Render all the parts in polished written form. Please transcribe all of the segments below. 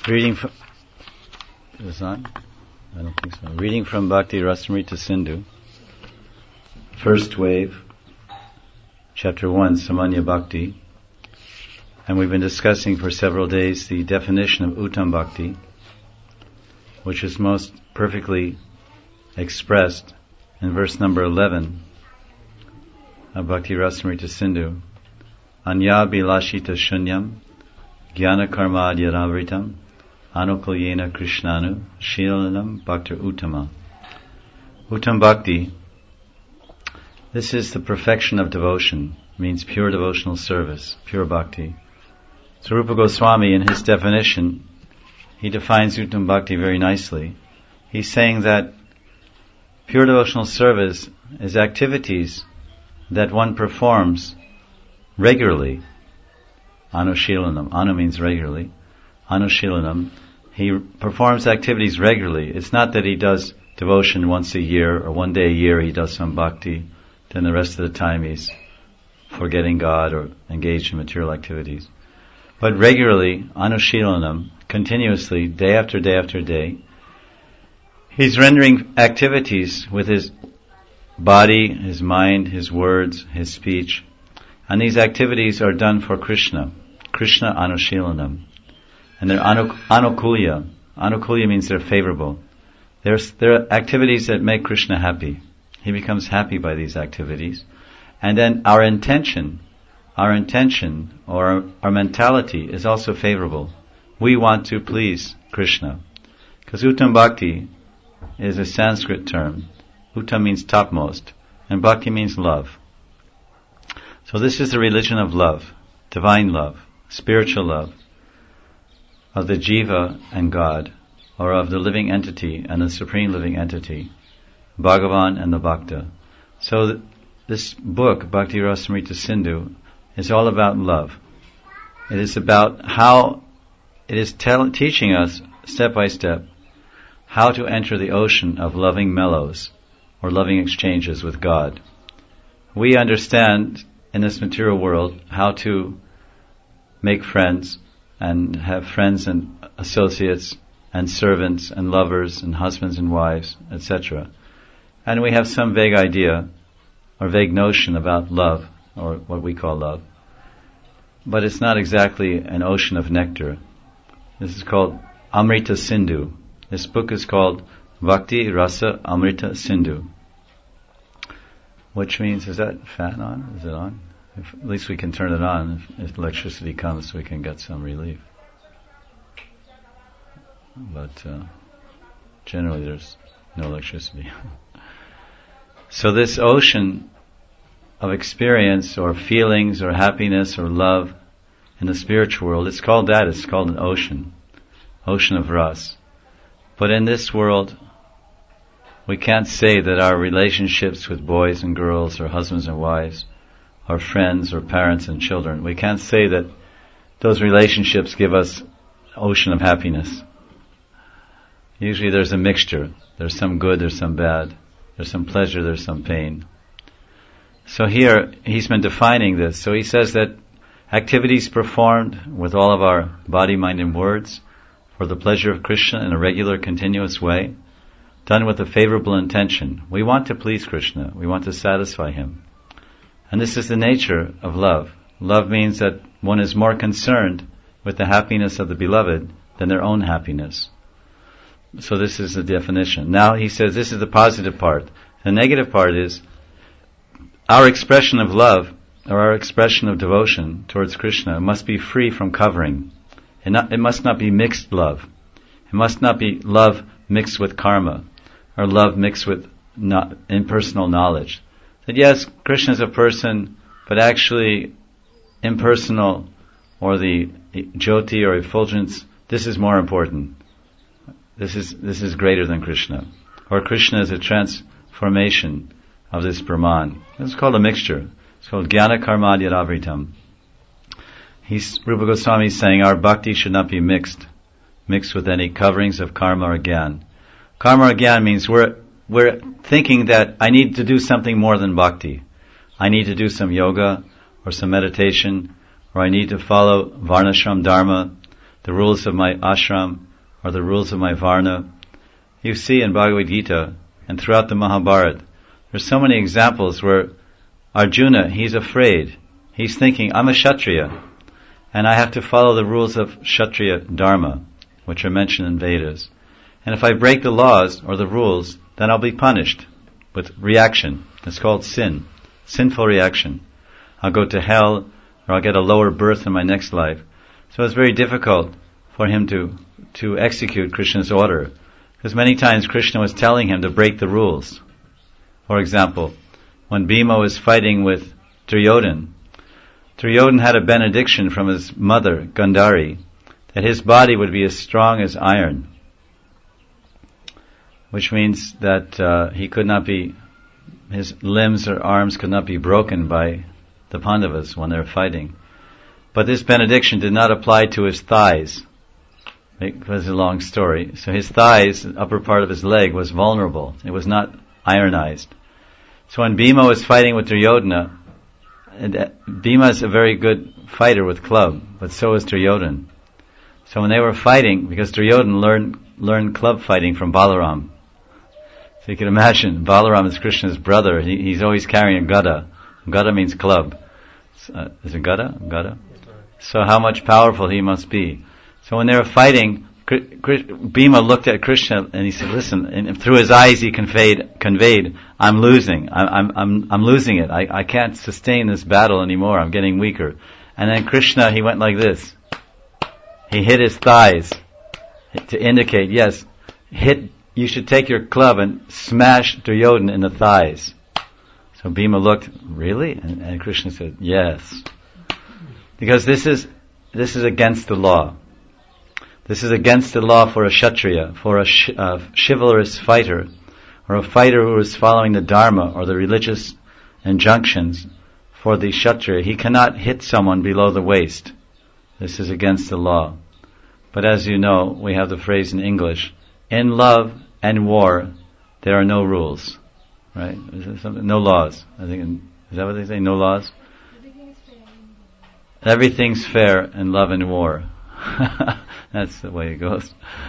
Reading from... Is this on? I don't think so. Reading from Bhakti Rasamrita Sindhu. First wave, Chapter 1, Samanya Bhakti. And we've been discussing for several days the definition of Uttam Bhakti, which is most perfectly expressed in verse number 11 of Bhakti Rasamrita Sindhu. Anya bilashita shunyam jnana karma adhyavritam anukulyena krishnanu shilanam bhaktir uttama. Uttam Bhakti, this is the perfection of devotion, means pure devotional service, pure bhakti. So Rupa Goswami, in his definition, he defines Uttam Bhakti very nicely. He's saying that pure devotional service is activities that one performs regularly. Anushilanam. Anu means regularly. Anushilanam. He performs activities regularly. It's not that he does devotion once a year or one day a year he does some bhakti, then the rest of the time he's forgetting God or engaged in material activities. But regularly, Anushilanam, continuously, day after day after day, he's rendering activities with his body, his mind, his words, his speech. And these activities are done for Krishna. Krishna Anushilanam. And they're anukulya. Anukulya means they're favorable. They're activities that make Krishna happy. He becomes happy by these activities. And then our intention or our mentality is also favorable. We want to please Krishna. Because Uttam Bhakti is a Sanskrit term. Uttam means topmost, and Bhakti means love. So this is the religion of love, divine love, spiritual love, of the Jiva and God, or of the living entity and the supreme living entity, Bhagavan and the Bhakta. So this book, Bhakti Rasamrita Sindhu, is all about love. It is about how it is teaching us, step by step, how to enter the ocean of loving mellows, or loving exchanges with God. We understand in this material world how to make friends and have friends and associates and servants and lovers and husbands and wives, etc. And we have some vague idea or vague notion about love, or what we call love. But it's not exactly an ocean of nectar. This is called Amrita Sindhu. This book is called Bhakti Rasa Amrita Sindhu. Which means, is that fan on? Is it on? At least we can turn it on if electricity comes so we can get some relief. But generally there's no electricity. So this ocean of experience or feelings or happiness or love in the spiritual world, it's called that. It's called an ocean of ras. But in this world, we can't say that our relationships with boys and girls or husbands and wives or friends or parents and children, we can't say that those relationships give us an ocean of happiness. Usually there's a mixture. There's some good, there's some bad. There's some pleasure, there's some pain. So here, he's been defining this. So he says that activities performed with all of our body, mind, and words for the pleasure of Krishna in a regular, continuous way, done with a favorable intention. We want to please Krishna. We want to satisfy Him. And this is the nature of love. Love means that one is more concerned with the happiness of the beloved than their own happiness. So this is the definition. Now he says this is the positive part. The negative part is our expression of love or our expression of devotion towards Krishna must be free from covering. It must not be mixed love. It must not be love mixed with karma or love mixed with impersonal knowledge. That yes, Krishna is a person, but actually impersonal or the jyoti or effulgence, this is more important. This is greater than Krishna. Or Krishna is a transformation of this Brahman. It's called a mixture. It's called Jnana Karma Adhyavritam. Rupa Goswami is saying our bhakti should not be mixed with any coverings of karma or gyan. Karma or gyan means we're thinking that I need to do something more than bhakti. I need to do some yoga or some meditation, or I need to follow Varnashram Dharma, the rules of my ashram, or the rules of my varna. You see in Bhagavad Gita and throughout the Mahabharata, there's so many examples where Arjuna, he's afraid. He's thinking, I'm a Kshatriya, and I have to follow the rules of Kshatriya Dharma, which are mentioned in Vedas. And if I break the laws or the rules, then I'll be punished with reaction. It's called sin. Sinful reaction. I'll go to hell, or I'll get a lower birth in my next life. So it's very difficult for him to execute Krishna's order. Because many times Krishna was telling him to break the rules. For example, when Bhima was fighting with Duryodhana had a benediction from his mother, Gandhari, that his body would be as strong as iron. Which means that he could not be, his limbs or arms could not be broken by the Pandavas when they were fighting. But this benediction did not apply to his thighs. It was a long story. So his thighs, the upper part of his leg, was vulnerable. It was not ironized. So when Bhima was fighting with Duryodhana, Bhima is a very good fighter with club, but so is Duryodhana. So when they were fighting, because Duryodhana learned club fighting from Balaram. So you can imagine, Balaram is Krishna's brother. He's always carrying a gada. Gada means club. Is it gada? Gada? So how much powerful he must be. So when they were fighting, Bhima looked at Krishna and he said, listen, and through his eyes he conveyed, I'm losing. I'm losing it. I can't sustain this battle anymore. I'm getting weaker. And then Krishna, he went like this. He hit his thighs to indicate, yes, you should take your club and smash Duryodhana in the thighs. So Bhima looked, really? And Krishna said, yes. Because this is against the law. This is against the law for a Kshatriya, for a chivalrous fighter, or a fighter who is following the Dharma or the religious injunctions for the Kshatriya. He cannot hit someone below the waist. This is against the law. But as you know, we have the phrase in English, in love and war, there are no rules. Right? Is there something? No laws. I think, is that what they say? No laws? Everything's fair in love and war. That's the way it goes.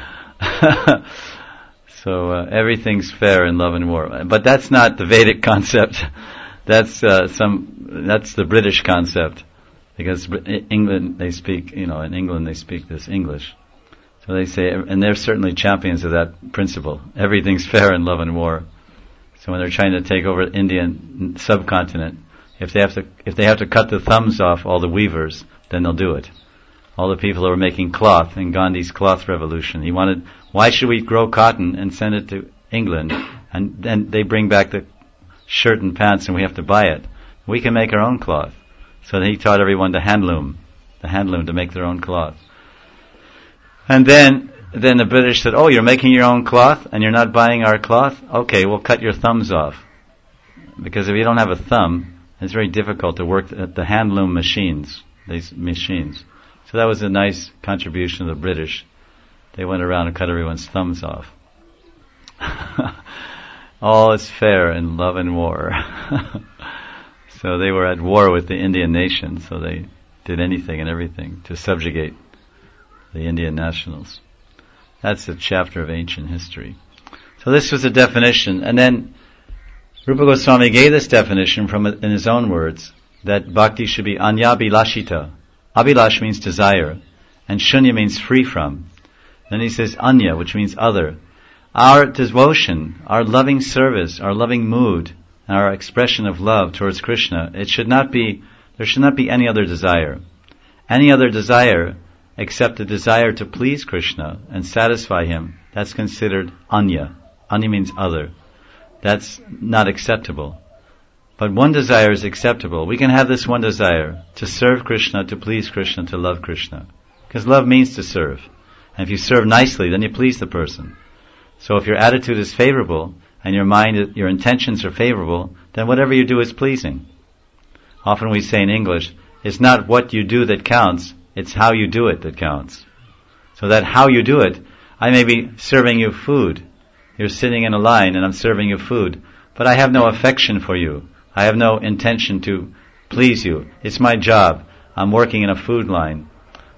So everything's fair in love and war, but that's not the Vedic concept. That's the British concept, because England they speak, in England they speak this English. So they say, and they're certainly champions of that principle. Everything's fair in love and war. So when they're trying to take over the Indian subcontinent, if they have to cut the thumbs off all the weavers, then they'll do it. All the people who were making cloth in Gandhi's cloth revolution. He wanted, why should we grow cotton and send it to England, and then they bring back the shirt and pants and we have to buy it? We can make our own cloth. So he taught everyone the handloom to make their own cloth. And then the British said, oh, you're making your own cloth and you're not buying our cloth? Okay, we'll cut your thumbs off. Because if you don't have a thumb, it's very difficult to work at the handloom machines, these machines. So that was a nice contribution of the British. They went around and cut everyone's thumbs off. All is fair in love and war. So they were at war with the Indian nation, so they did anything and everything to subjugate the Indian nationals. That's a chapter of ancient history. So this was a definition, and then Rupa Goswami gave this definition in his own words, that bhakti should be anya-bilashita. Abhilash means desire, and shunya means free from. Then he says anya, which means other. Our devotion, our loving service, our loving mood, and our expression of love towards Krishna, there should not be any other desire. Any other desire except the desire to please Krishna and satisfy him, that's considered anya. Anya means other. That's not acceptable. But one desire is acceptable. We can have this one desire, to serve Krishna, to please Krishna, to love Krishna. Because love means to serve. And if you serve nicely, then you please the person. So if your attitude is favorable, and your intentions are favorable, then whatever you do is pleasing. Often we say in English, it's not what you do that counts, it's how you do it that counts. So that how you do it, I may be serving you food. You're sitting in a line and I'm serving you food, but I have no affection for you. I have no intention to please you. It's my job. I'm working in a food line.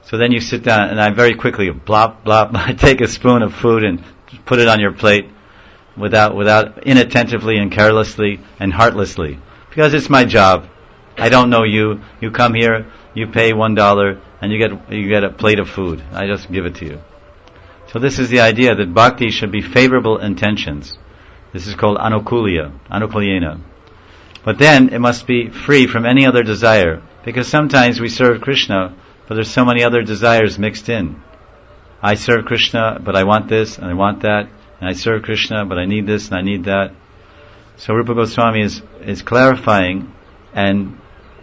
So then you sit down, and I very quickly, blop, blop, I take a spoon of food and put it on your plate without inattentively and carelessly and heartlessly. Because it's my job. I don't know you. You come here, you pay $1, and you get a plate of food. I just give it to you. So this is the idea that bhakti should be favorable intentions. This is called anukulyena. But then it must be free from any other desire, because sometimes we serve Krishna, but there's so many other desires mixed in. I serve Krishna, but I want this and I want that, and I serve Krishna, but I need this and I need that. So Rupa Goswami is clarifying and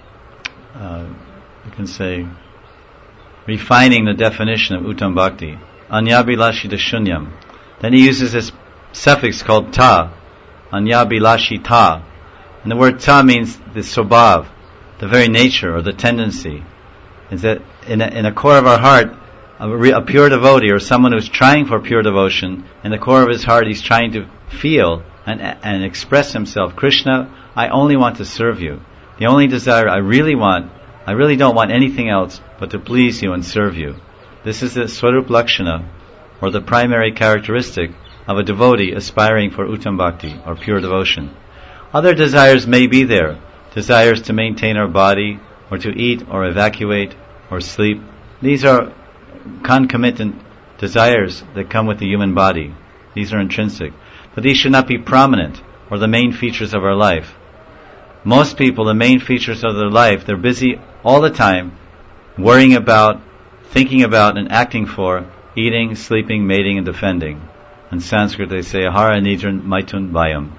you can say refining the definition of Uttam Bhakti. Anyabhilashita shunyam. Then he uses this suffix called ta, anyabhilashita. And the word ta means the swabhav, the very nature or the tendency. Is that in a core of our heart, a pure devotee or someone who's trying for pure devotion, in the core of his heart he's trying to feel and express himself, Krishna, I only want to serve you. The only desire I really don't want anything else but to please you and serve you. This is the Swarup Lakshana, or the primary characteristic of a devotee aspiring for Uttam Bhakti, or pure devotion. Other desires may be there, desires to maintain our body, or to eat, or evacuate, or sleep. These are concomitant desires that come with the human body. These are intrinsic. But these should not be prominent, or the main features of our life. Most people, the main features of their life, they're busy all the time worrying about, thinking about, and acting for eating, sleeping, mating, and defending. In Sanskrit they say, ahara nidran maitun vayam.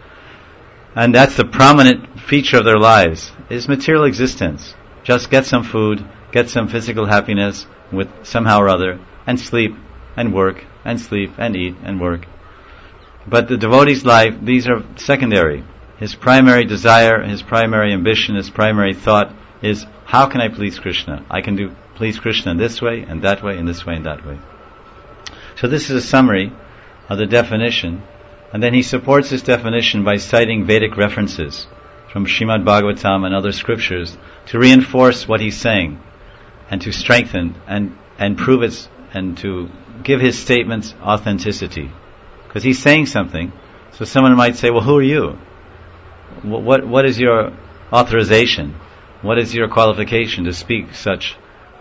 And that's the prominent feature of their lives, is material existence. Just get some food, get some physical happiness with somehow or other, and sleep, and work, and sleep, and eat, and work. But the devotee's life, these are secondary. His primary desire, his primary ambition, his primary thought is, how can I please Krishna? I can please Krishna in this way, and that way, and this way, and that way. So this is a summary of the definition, and then he supports this definition by citing Vedic references from Srimad Bhagavatam and other scriptures to reinforce what he's saying, and to strengthen and prove it, and to give his statements authenticity. Because he's saying something, so someone might say, well, who are you? What is your authorization? What is your qualification to speak such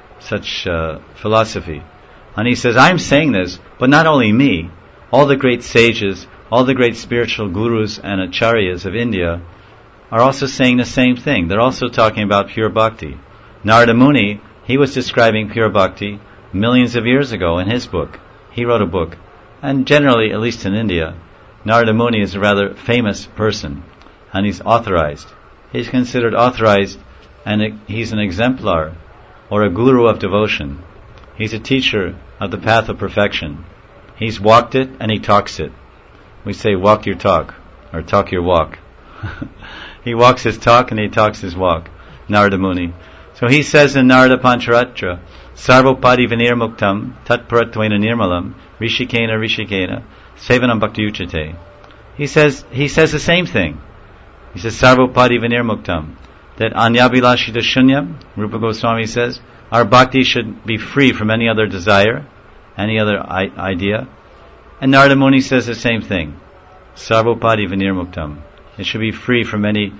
philosophy? And he says, I'm saying this, but not only me. All the great sages, all the great spiritual gurus and acharyas of India are also saying the same thing. They're also talking about pure bhakti. Narada Muni, he was describing pure bhakti millions of years ago in his book. He wrote a book. And generally, at least in India, Narada Muni is a rather famous person, and he's authorized. He's considered authorized, and he's an exemplar, or a guru of devotion. He's a teacher of the path of perfection. He's walked it, and he talks it. We say walk your talk, or talk your walk. He walks his talk, and he talks his walk, Narada Muni. So he says in Narada Pancharatra, Sarvopadi Vinir Muktam, Tatparatvena Nirmalam, Rishikena, Sevanam Bhakti Uchate. He says the same thing. He says, Sarvopadi Vinir Muktam, that Anyabhilashita Shunyam, Rupa Goswami says, our bhakti should be free from any other desire, any other idea. And Narada Muni says the same thing. Sarvopadi Vinir Muktam. It should be free from any,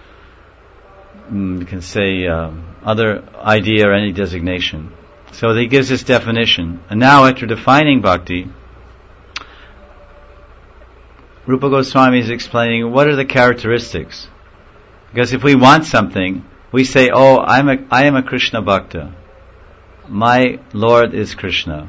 you can say, other idea or any designation. So he gives this definition. And now after defining bhakti, Rupa Goswami is explaining what are the characteristics. Because if we want something, we say, oh, I am a Krishna Bhakta. My Lord is Krishna.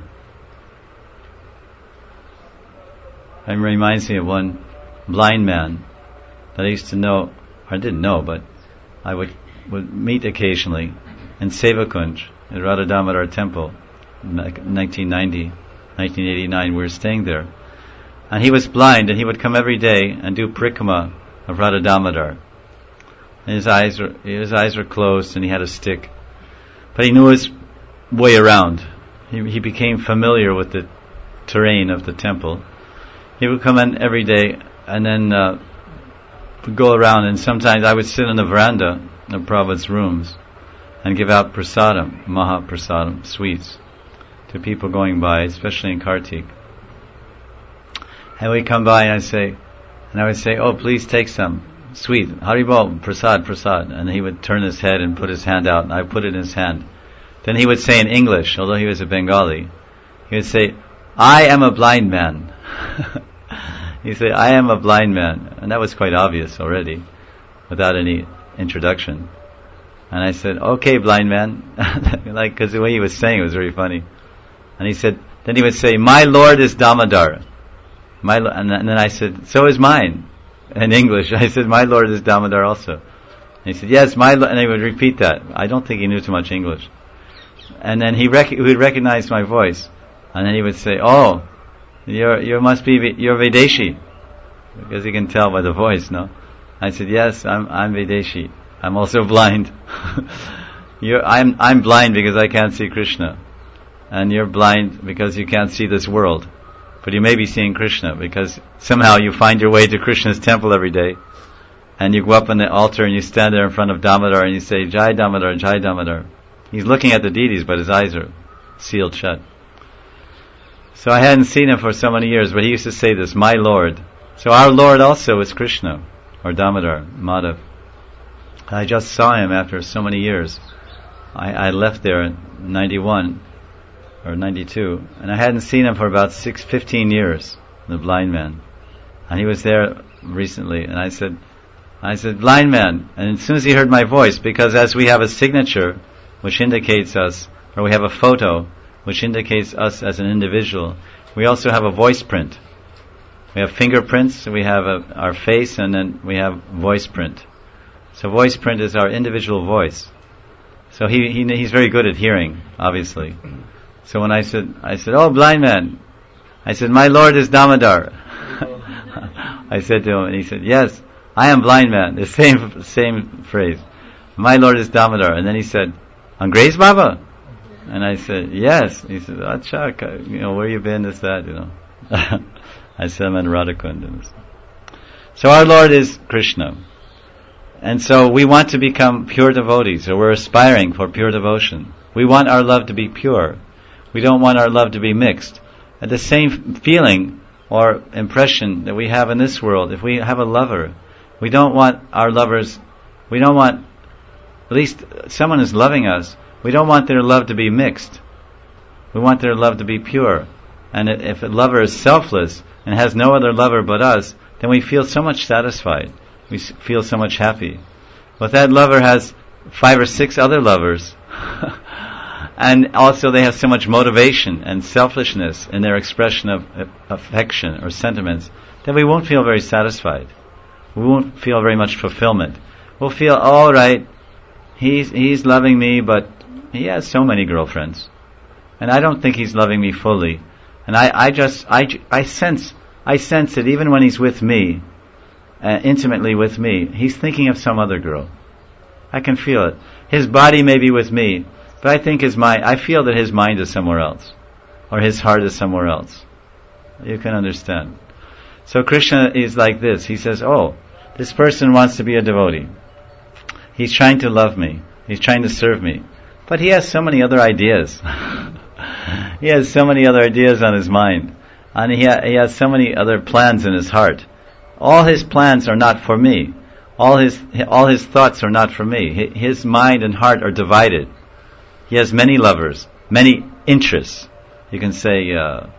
It reminds me of one blind man that I used to know, or didn't know, but I would meet occasionally in Sevakunj at Radha Damodar Temple in 1989. We were staying there. And he was blind, and he would come every day and do parikrama of Radha Damodar. And his eyes were closed, and he had a stick. But he knew his way around. He became familiar with the terrain of the temple. He would come in every day, and then would go around, and sometimes I would sit on the veranda of Prabhupada's rooms, and give out prasadam, mahaprasadam, sweets, to people going by, especially in Kartik. And we come by and I would say, oh, please take some sweet, Haribol, prasad, prasad. And he would turn his head and put his hand out, and I put it in his hand. Then he would say in English, although he was a Bengali, he would say, I am a blind man. He said, I am a blind man. And that was quite obvious already, without any introduction. And I said, okay, blind man. Because the way he was saying it was very funny. And then he would say, my Lord is Damodar. And then I said, so is mine. In English, I said, my Lord is Damodar also. And he said, yes, my Lord. And he would repeat that. I don't think he knew too much English. And then he would recognize my voice. And then he would say, oh, you're Videshi. Because he can tell by the voice, no? I said, yes, I'm Videshi. I'm also blind. I'm blind because I can't see Krishna. And you're blind because you can't see this world. But you may be seeing Krishna because somehow you find your way to Krishna's temple every day. And you go up on the altar and you stand there in front of Damodar and you say, Jai Damodar, Jai Damodar. He's looking at the deities, but his eyes are sealed shut. So I hadn't seen him for so many years, but he used to say this, my Lord. So our Lord also is Krishna, or Damodar, Madhav. I just saw him after so many years. I left there in 91 or 92, and I hadn't seen him for about 15 years, the blind man. And he was there recently, and I said, blind man. And as soon as he heard my voice, because as we have a signature which indicates us, or we have a photo which indicates us as an individual, we also have a voice print. We have fingerprints, we have our face, and then we have voice print. So voice print is our individual voice. So he's very good at hearing, obviously. So when I said, oh, blind man, I said, my Lord is Damodar. I said to him, and he said, yes, I am blind man. The same phrase. My Lord is Damodar. And then he said, Angrez Baba? And I said, yes. He said, Acha, where you been, this, that, I said, I'm in Radhakund. So our Lord is Krishna. And so we want to become pure devotees, or we're aspiring for pure devotion. We want our love to be pure. We don't want our love to be mixed. And the same feeling or impression that we have in this world, if we have a lover, we don't want our lovers, at least someone is loving us, we don't want their love to be mixed. We want their love to be pure. And if a lover is selfless and has no other lover but us, then we feel so much satisfied. We feel so much happy. But that lover has 5 or 6 other lovers. And also they have so much motivation and selfishness in their expression of affection or sentiments that we won't feel very satisfied. We won't feel very much fulfillment. We'll feel, all right, he's loving me, but he has so many girlfriends. And I don't think he's loving me fully. And I sense that even when he's with me, intimately with me, he's thinking of some other girl. I can feel it. His body may be with me, but I feel that his mind is somewhere else, or his heart is somewhere else. You can understand. So Krishna is like this. He says, oh, this person wants to be a devotee. He's trying to love me. He's trying to serve me. But he has so many other ideas. He has so many other ideas on his mind. And he has so many other plans in his heart. All his plans are not for me. All his thoughts are not for me. His mind and heart are divided. He has many lovers, many interests. You can say,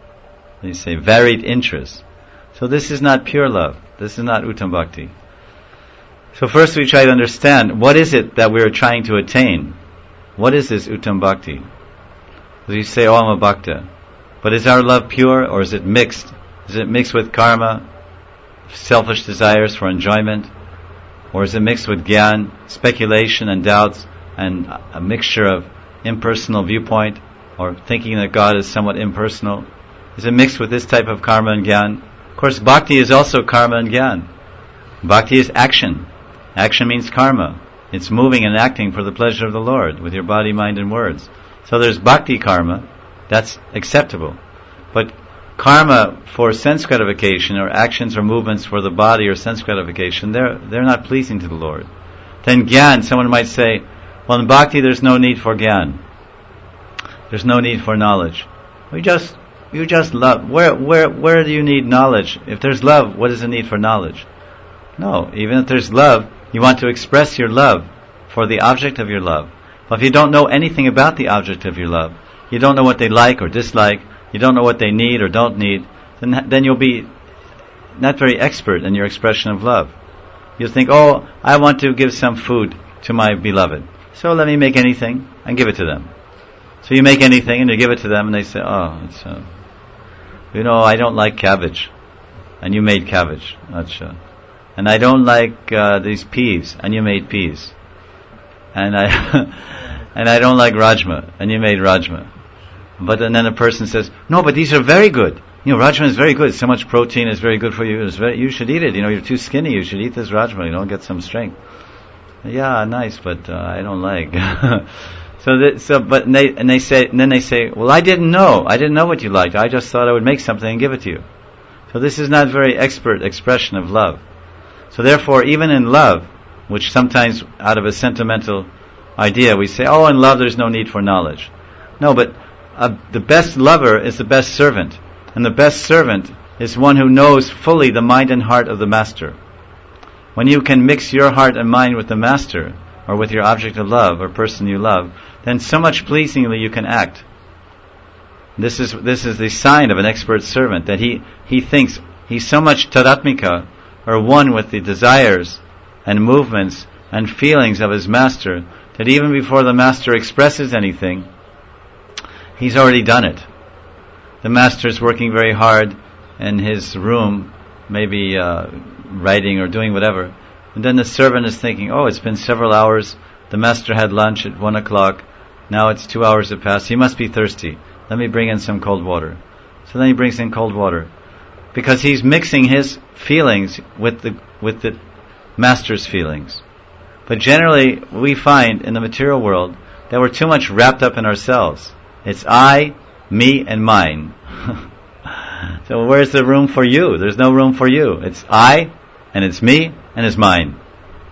varied interests. So this is not pure love. This is not Uttam Bhakti. So first we try to understand, what is it that we are trying to attain? What is this Uttam Bhakti? We say, oh, I'm a Bhakta. But is our love pure, or is it mixed? Is it mixed with karma, selfish desires for enjoyment? Or is it mixed with gyan, speculation and doubts, and a mixture of impersonal viewpoint, or thinking that God is somewhat impersonal? Is it mixed with this type of karma and gyan? Of course, bhakti is also karma and gyan. Bhakti is action. Action means karma. It's moving and acting for the pleasure of the Lord with your body, mind, and words. So there's bhakti karma, that's acceptable. But karma for sense gratification, or actions or movements for the body or sense gratification, they're not pleasing to the Lord. Then gyan, someone might say, Well, in bhakti there's no need for gyan. There's no need for knowledge. You just love. Where do you need knowledge? If there's love, what is the need for knowledge? No, even if there's love, you want to express your love for the object of your love. But if you don't know anything about the object of your love, you don't know what they like or dislike, you don't know what they need or don't need, then you'll be not very expert in your expression of love. You'll think, oh, I want to give some food to my beloved, so let me make anything and give it to them. So you make anything and you give it to them, and they say, oh, it's, I don't like cabbage, and you made cabbage. And I don't like these peas, and you made peas. And I don't like rajma, and you made rajma. But and then a person says, no, but these are very good. Rajma is very good. So much protein is very good for you. You should eat it. You're too skinny. You should eat this rajma. Get some strength. Yeah, nice, but I don't like. Then they say, well, I didn't know what you liked. I just thought I would make something and give it to you. So this is not very expert expression of love. So therefore, even in love, which sometimes out of a sentimental idea we say, oh, in love there's no need for knowledge. No, but the best lover is the best servant. And the best servant is one who knows fully the mind and heart of the master. When you can mix your heart and mind with the master, or with your object of love, or person you love, then so much pleasingly you can act. This is the sign of an expert servant, that he thinks he's so much tadatmika, or one with the desires and movements and feelings of his master, that even before the master expresses anything, he's already done it. The master is working very hard in his room, maybe writing or doing whatever, and then the servant is thinking, oh, it's been several hours, the master had lunch at 1 o'clock, now it's 2 hours have passed, he must be thirsty, let me bring in some cold water. So then he brings in cold water, because he's mixing his feelings with the master's feelings. But generally we find in the material world that we're too much wrapped up in ourselves. It's I, me, and mine. So where's the room for you? There's no room for you. It's I, and it's me, and it's mine.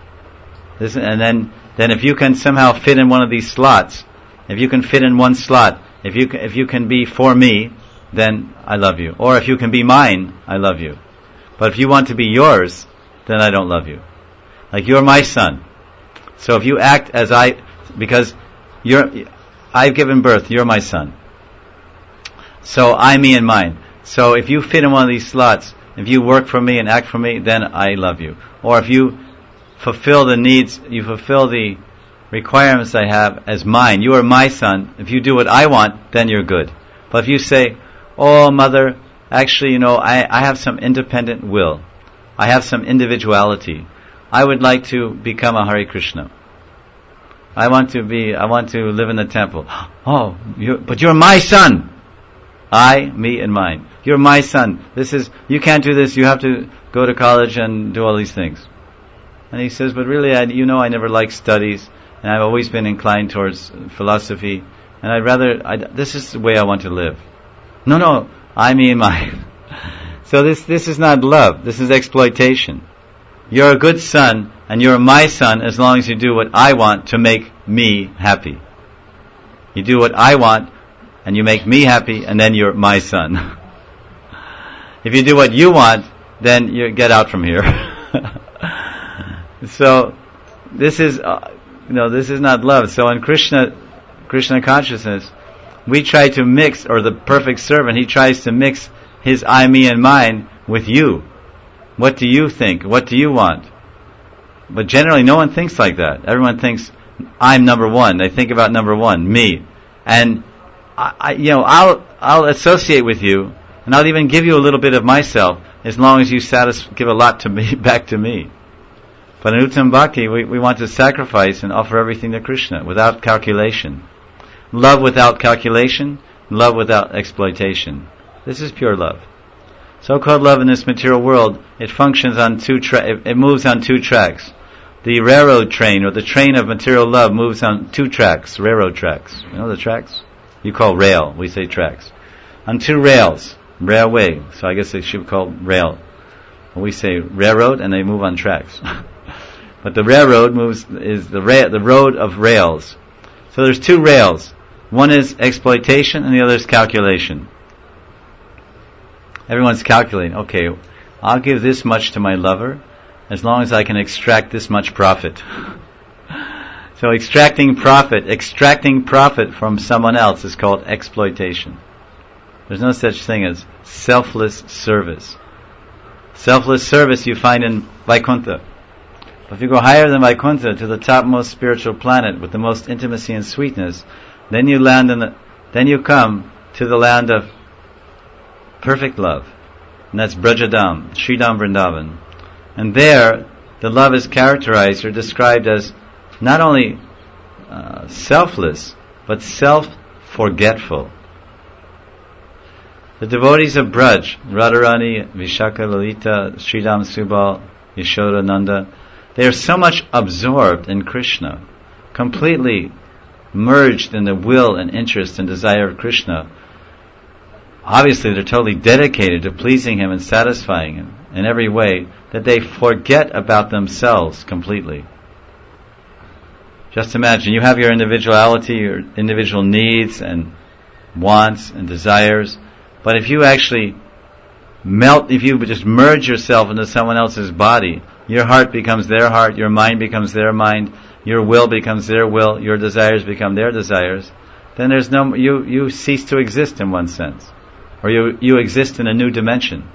And then if you can somehow fit in one of these slots, if you can fit in one slot, if you can be for me, then I love you. Or if you can be mine, I love you. But if you want to be yours, then I don't love you. Like, you're my son. So if you act as because I've given birth, you're my son. So I, me, and mine. So if you fit in one of these slots, if you work for me and act for me, then I love you. Or if you fulfill the needs, you fulfill the requirements I have as mine, you are my son, if you do what I want, then you're good. But if you say, oh, mother, actually, I have some independent will. I have some individuality. I would like to become a Hare Krishna. I want to live in the temple. Oh, but you're my son. I, me, and mine. You're my son. You can't do this. You have to go to college and do all these things. And he says, but really, I never liked studies, and I've always been inclined towards philosophy, and this is the way I want to live. No, I, me, and mine. So this is not love. This is exploitation. You're a good son, and you're my son as long as you do what I want to make me happy. You do what I want, and you make me happy, and then you're my son. If you do what you want, then you get out from here. So this is not love. So in Krishna consciousness, we try to mix, or the perfect servant, he tries to mix his I, me, and mine with you. What do you think? What do you want? But generally, no one thinks like that. Everyone thinks, I'm number one. They think about number one, me. And I'll associate with you, and I'll even give you a little bit of myself, as long as you give a lot to me, back to me. But in Uttam Bhakti, we want to sacrifice and offer everything to Krishna without calculation. Love without calculation, love without exploitation. This is pure love. So-called love in this material world, it functions on it moves on two tracks. The railroad train, or the train of material love, moves on two tracks, railroad tracks. You know the tracks? You call rail, we say tracks. On two rails, railway, so I guess they should call rail. We say railroad, and they move on tracks. But the railroad is the road of rails. So there's two rails. One is exploitation and the other is calculation. Everyone's calculating, okay, I'll give this much to my lover as long as I can extract this much profit. So extracting profit from someone else is called exploitation. There's no such thing as selfless service. Selfless service you find in Vaikuntha. But if you go higher than Vaikuntha to the topmost spiritual planet with the most intimacy and sweetness, then you come to the land of perfect love. And that's Brajadam, Sridham Vrindavan. And there, the love is characterized or described as not only selfless, but self-forgetful. The devotees of Braj, Radharani, Vishakha, Lalita, Sridham, Subal, Yashoda, Nanda, they are so much absorbed in Krishna, completely merged in the will and interest and desire of Krishna. Obviously, they're totally dedicated to pleasing Him and satisfying Him in every way, that they forget about themselves completely. Just imagine, you have your individuality, your individual needs and wants and desires, but if you actually if you just merge yourself into someone else's body, your heart becomes their heart, your mind becomes their mind, your will becomes their will, your desires become their desires, then you cease to exist in one sense. Or you exist in a new dimension.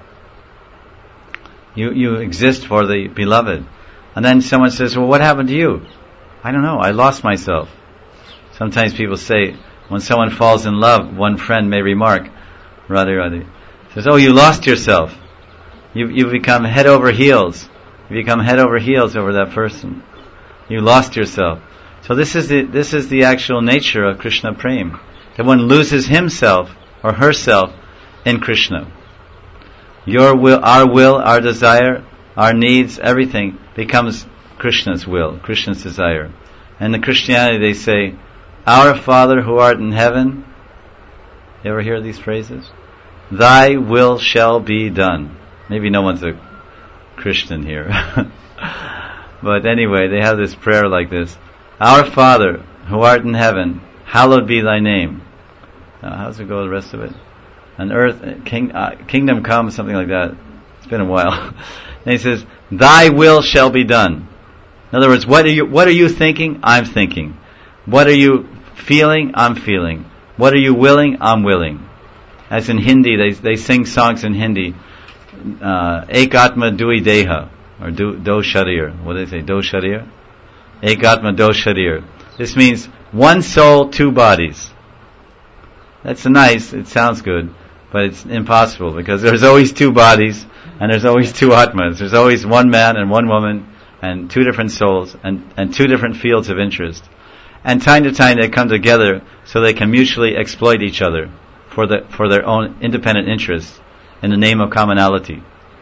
You exist for the beloved. And then someone says, well, what happened to you? I don't know, I lost myself. Sometimes people say, when someone falls in love, one friend may remark, Radhe, says, oh, you lost yourself. You've become head over heels. You become head over heels over that person. You lost yourself. So this is the actual nature of Krishna Prem. That one loses himself or herself in Krishna. Your will, our desire, our needs, everything becomes Krishna's will, Krishna's desire. And in Christianity they say, Our Father who art in heaven. You ever hear these phrases? Thy will shall be done. Maybe no one's a Christian here. But anyway, they have this prayer like this. Our Father who art in heaven, hallowed be thy name. How does it go, the rest of it? On earth, kingdom come, something like that. It's been a while. And he says, thy will shall be done. In other words, what are you thinking? I'm thinking. What are you feeling? I'm feeling. What are you willing? I'm willing. As in Hindi, they sing songs in Hindi. Ek Atma Dui Deha, or Do Sharir. What do they say? Do Sharir? Ek Atma Do Sharir. This means one soul, two bodies. That's nice, it sounds good, but it's impossible because there's always two bodies and there's always two Atmas. There's always one man and one woman and two different souls and two different fields of interest. And time to time they come together so they can mutually exploit each other for their own independent interests in the name of commonality.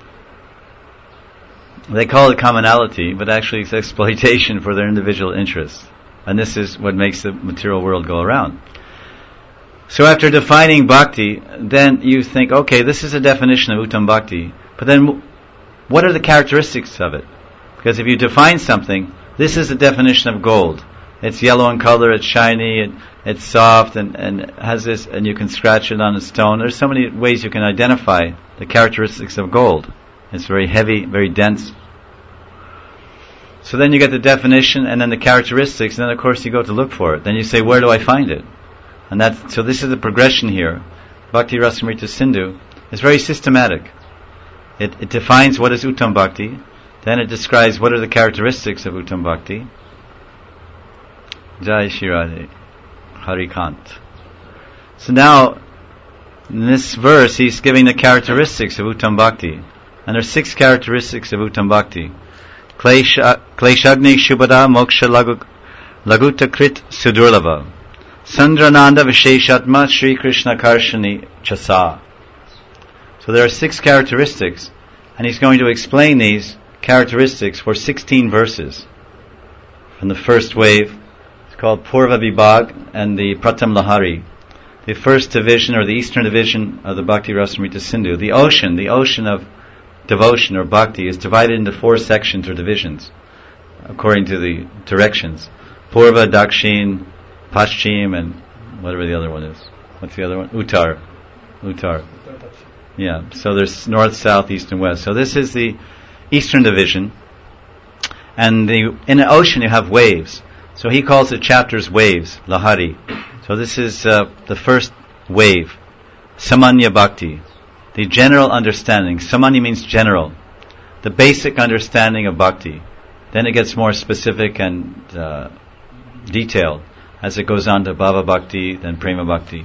They call it commonality, but actually it's exploitation for their individual interests. And this is what makes the material world go around. So after defining bhakti, then you think, okay, this is a definition of Uttam Bhakti, but then what are the characteristics of it? Because if you define something, this is a definition of gold. It's yellow in color, it's shiny, it's soft, and has this, and you can scratch it on a stone. There's so many ways you can identify the characteristics of gold. It's very heavy, very dense. So then you get the definition, and then the characteristics, and then of course you go to look for it. Then you say, where do I find it? And so this is the progression here. Bhakti Rasamrita Sindhu is very systematic. It defines what is Uttam Bhakti, then it describes what are the characteristics of Uttam Bhakti. Jai Shri Radhe, Harikant. So now, in this verse, he's giving the characteristics of Uttam Bhakti. And there are 6 characteristics of Uttam Bhakti. Kleshagni Shubhada Moksha Laguta Krit Sudurlava. Sandrananda Visheshatma Sri Krishna Karshani Chasa. So there are 6 characteristics, and he's going to explain these characteristics for 16 verses. From the first wave, it's called Purva Vibhag and the Pratam Lahari. The first division, or the eastern division of the Bhakti Rasamrita Sindhu. The ocean of devotion or bhakti is divided into 4 sections or divisions. according to the directions. Purva, Dakshin, Paschim, and whatever the other one is. What's the other one? Uttar. Yeah, so there's north, south, east, and west. So this is the eastern division. And in the ocean you have waves. So he calls the chapters waves, Lahari. So this is the first wave, Samanya Bhakti, the general understanding. Samanya means general, the basic understanding of Bhakti. Then it gets more specific and detailed as it goes on to Bhava Bhakti, then Prema Bhakti.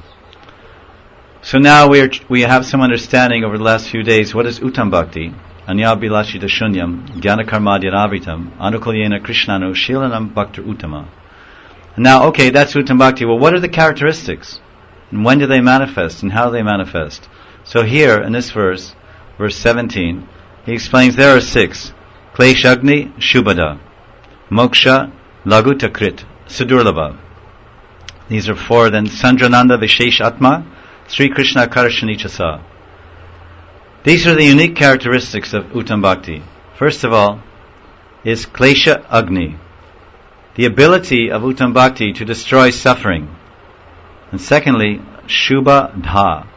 So now we have some understanding over the last few days. What is Uttam Bhakti? Anyabhilashita Shunyam, Jnanakarmadhyanavitam, Anukulyena Krishnanu, Shilanam Bhaktir Uttama. Now, okay, that's Uttam Bhakti. Well, what are the characteristics? And when do they manifest? And how do they manifest? So here, in this verse 17, he explains there are 6. Kleshagni Shubhada, Moksha Lagutakrit, Sudurlabha. These are 4. Then Sandrananda Vishesh Atma, Sri Krishna Karshanichasa. These are the unique characteristics of Uttam Bhakti. First of all, is Klesha Agni, the ability of Uttam Bhakti to destroy suffering. And secondly, Shubhadha,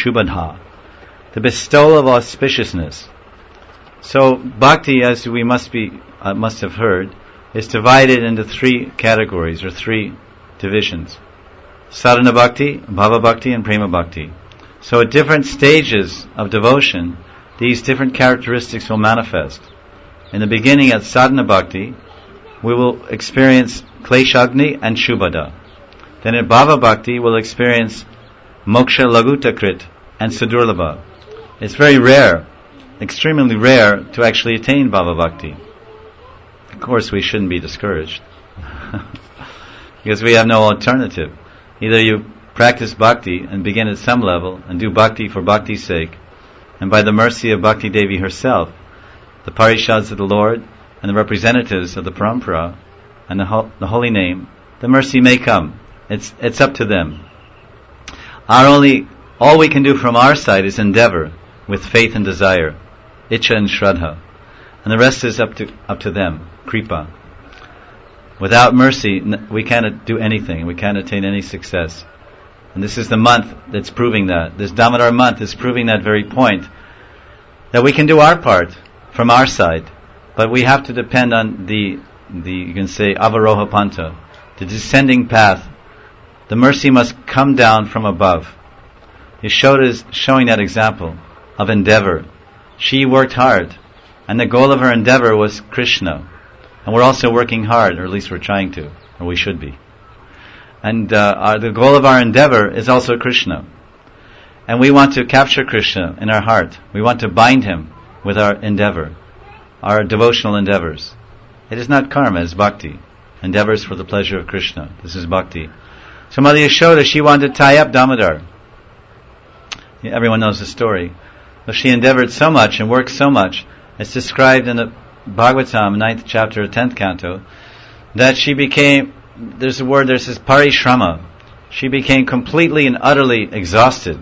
the bestowal of auspiciousness. So Bhakti, as we must have heard, is divided into 3 categories or 3 divisions: Sadhana Bhakti, Bhava Bhakti, and Prema Bhakti. So at different stages of devotion, these different characteristics will manifest. In the beginning, at Sadhana Bhakti, we will experience Kleshagni and Shubhada. Then at Bhava Bhakti, we'll experience Moksha Lagutakrit and Sudurlabha. It's very rare, extremely rare, to actually attain Bhava Bhakti. Of course, we shouldn't be discouraged, because we have no alternative. Either you practice bhakti and begin at some level and do bhakti for bhakti's sake, and by the mercy of Bhakti Devi herself, the parishads of the Lord and the representatives of the parampara and the holy name, the mercy may come. It's up to them. All we can do from our side is endeavor with faith and desire, icha and shraddha, and the rest is up to them, kripa. Without mercy, we cannot do anything. We can't attain any success. And this is the month that's proving that. This Damodar month is proving that very point, that we can do our part from our side, but we have to depend on the you can say avaroha panta, the descending path. The mercy must come down from above. Yashoda is showing that example of endeavor. She worked hard, and the goal of her endeavor was Krishna. And we're also working hard, or at least we're trying to, or we should be. And the goal of our endeavor is also Krishna. And we want to capture Krishna in our heart. We want to bind him with our endeavor, our devotional endeavors. It is not karma, it's bhakti. Endeavors for the pleasure of Krishna. This is bhakti. So Mother Yashoda, she wanted to tie up Damodar. Everyone knows the story. But she endeavored so much and worked so much. It's described in the Bhagavatam, 9th chapter, 10th canto, that she became, there's this parishrama. She became completely and utterly exhausted.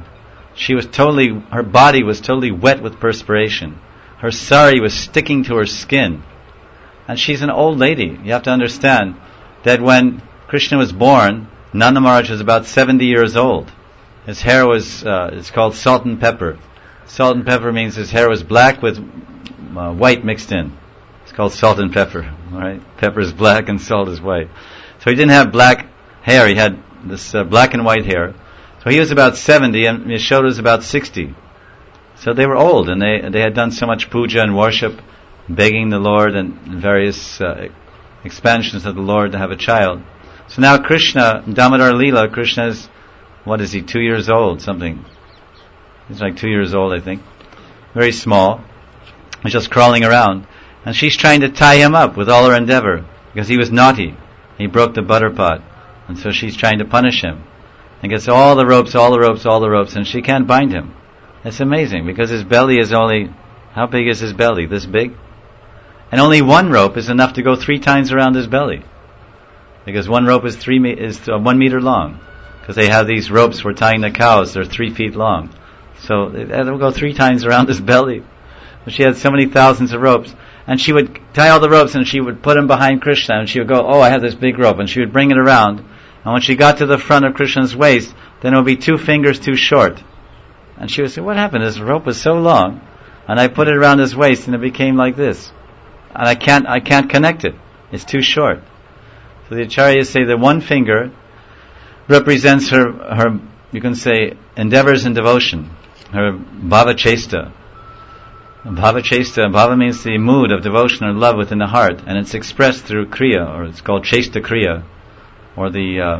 Her body was totally wet with perspiration. Her sari was sticking to her skin. And she's an old lady. You have to understand that when Krishna was born, Nanda Maharaj was about 70 years old. His hair was, it's called salt and pepper. Salt and pepper means his hair was black with white mixed in. It's called salt and pepper, right? Pepper is black and salt is white. So he didn't have black hair, he had this black and white hair. So he was about 70 and Yashoda was about 60. So they were old and they had done so much puja and worship, begging the Lord and various expansions of the Lord to have a child. So now Krishna, Damodar Leela, Krishna is, 2 years old, something. He's like 2 years old, I think. Very small. He's just crawling around. And she's trying to tie him up with all her endeavor, because he was naughty. He broke the butter pot. And so she's trying to punish him. And gets all the ropes, and she can't bind him. It's amazing, because his belly is only, how big is his belly? This big? And only one rope is enough to go 3 times around his belly. Because one rope is 1 meter long. Because they have these ropes for tying the cows, they're 3 feet long. So it'll go 3 times around his belly. But she had so many thousands of ropes. and she would tie all the ropes and she would put them behind Krishna, and she would go, oh, I have this big rope, and she would bring it around, and when she got to the front of Krishna's waist, then it would be 2 fingers too short. And she would say, what happened? This rope was so long, and I put it around his waist and it became like this. And I can't connect it. It's too short. So the acharyas say that 1 finger represents her, you can say, endeavors in devotion, her bhava chesta. Bhava chesta, bhava means the mood of devotion or love within the heart, and it's expressed through kriya, or it's called chesta kriya, or the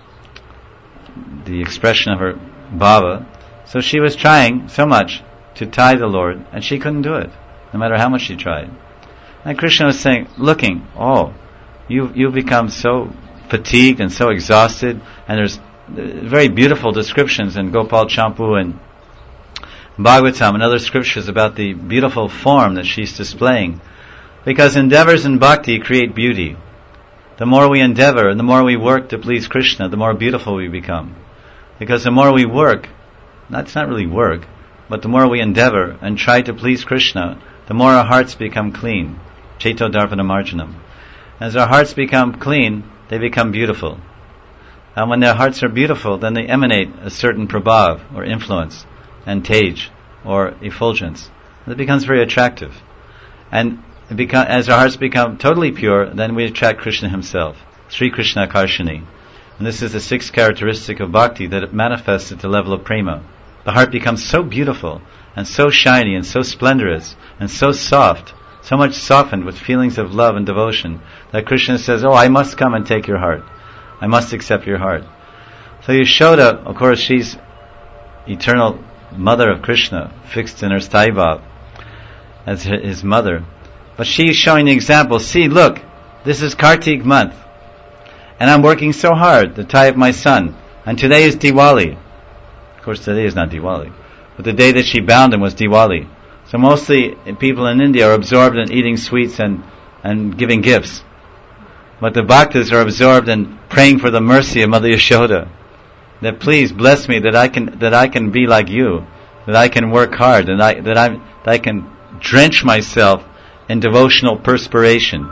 expression of her bhava. So she was trying so much to tie the Lord, and she couldn't do it, no matter how much she tried. And Krishna was saying, looking, oh, you've become so fatigued and so exhausted, and there's very beautiful descriptions in Gopal Champu and Bhagavatam and other scriptures about the beautiful form that she's displaying. Because endeavors in bhakti create beauty. The more we endeavor and the more we work to please Krishna, the more beautiful we become. Because the more we work, that's not really work, but the more we endeavor and try to please Krishna, the more our hearts become clean. Chaito Darpana Marjanam. As our hearts become clean, they become beautiful. And when their hearts are beautiful, then they emanate a certain prabhav, or influence, and tej, or effulgence. It becomes very attractive. And as our hearts become totally pure, then we attract Krishna himself. Sri Krishna Karshini. And this is the 6th characteristic of bhakti, that it manifests at the level of prema. The heart becomes so beautiful, and so shiny, and so splendorous, and so soft, so much softened with feelings of love and devotion, that Krishna says, oh, I must come and take your heart. I must accept your heart. So Yashoda, of course, she's eternal mother of Krishna, fixed in her sthai bhav as his mother. But she's showing the example. See, look, this is Kartik month, and I'm working so hard to tie up my son. And today is Diwali. Of course, today is not Diwali, but the day that she bound him was Diwali. So mostly people in India are absorbed in eating sweets and giving gifts. But the bhaktas are absorbed in praying for the mercy of Mother Yashoda. That please bless me, that I can be like you, that I can work hard, and that I can drench myself in devotional perspiration,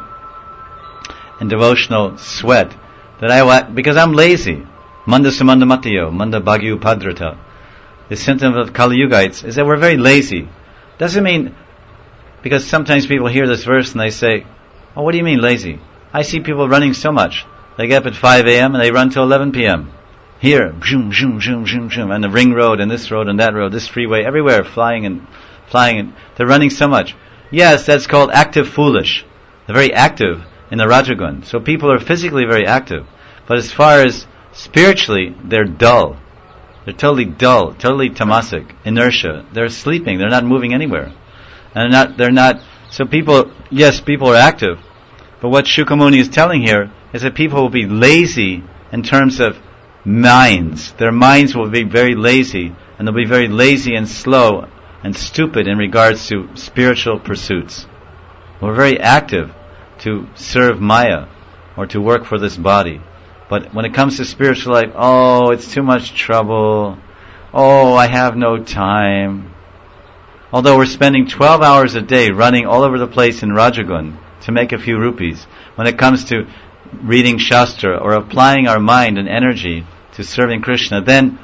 in devotional sweat, because I'm lazy. Manda samanda matiyo, manda bhagyu padrata. The symptom of Kali Yugites is that we're very lazy. Doesn't mean, because sometimes people hear this verse and they say, oh, what do you mean lazy? I see people running so much. They get up at 5 a.m. and they run till 11 p.m. Here, zoom, zoom, zoom, zoom, zoom, and the ring road and this road and that road, this freeway, everywhere, flying and they're running so much. Yes, that's called active foolish. They're very active in the Rajagun. So people are physically very active. But as far as spiritually, they're dull. They're totally dull, totally tamasic, inertia. They're sleeping. They're not moving anywhere. And they're not, so people are active. But what Shukamuni is telling here is that people will be lazy in terms of minds. Their minds will be very lazy, and they'll be very lazy and slow and stupid in regards to spiritual pursuits. We're very active to serve Maya or to work for this body. But when it comes to spiritual life, oh, it's too much trouble. Oh, I have no time. Although we're spending 12 hours a day running all over the place in Rajagun to make a few rupees, when it comes to reading Shastra or applying our mind and energy to serving Krishna, then,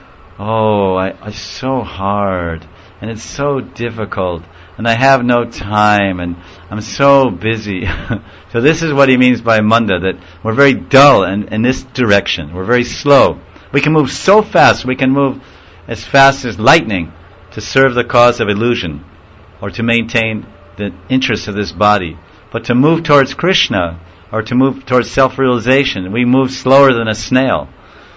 it's so hard, and it's so difficult, and I have no time, and I'm so busy. So this is what he means by manda, that we're very dull in this direction. We're very slow. We can move so fast, we can move as fast as lightning to serve the cause of illusion, or to maintain the interests of this body. But to move towards Krishna, or to move towards self-realization, we move slower than a snail.